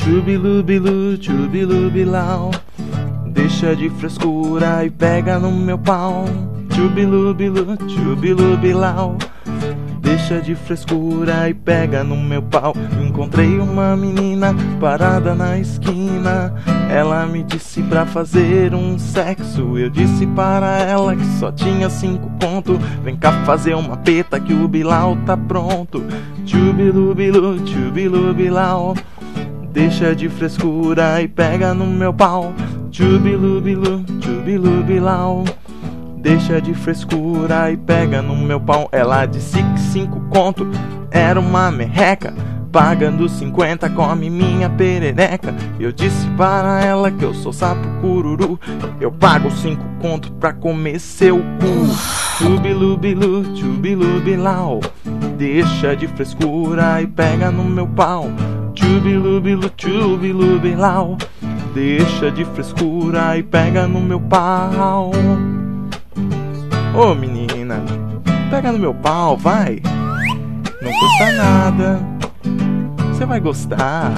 Chubilubilu, chubilubilau, deixa de frescura e pega no meu pau. Chubilubilu, chubilubilau, deixa de frescura e pega no meu pau. Encontrei uma menina parada na esquina. Ela me disse pra fazer um sexo. Eu disse para ela que só tinha 5 conto. Vem cá fazer uma peta que o Bilal tá pronto. Chubilubilu, chubilubilau, deixa de frescura e pega no meu pau. Chubilubilu, chubilubilau, deixa de frescura e pega no meu pau. Ela disse que 5 conto era uma merreca, pagando 50 come minha perereca. Eu disse para ela que eu sou sapo cururu, eu pago 5 conto pra comer seu cu. Chubilubilu, chubilubilau, deixa de frescura e pega no meu pau. Chubilubilu, chubilubilau, deixa de frescura e pega no meu pau. Ô menina, pega no meu pau, vai. Não custa nada, você vai gostar.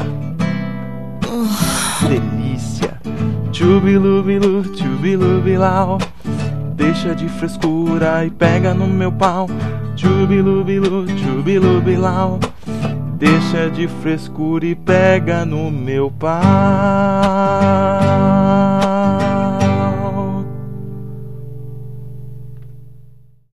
Delícia. Chubilubilu, chubilubilau, deixa de frescura e pega no meu pau. Chubilubilu, chubilubilau, deixa de frescura e pega no meu pau.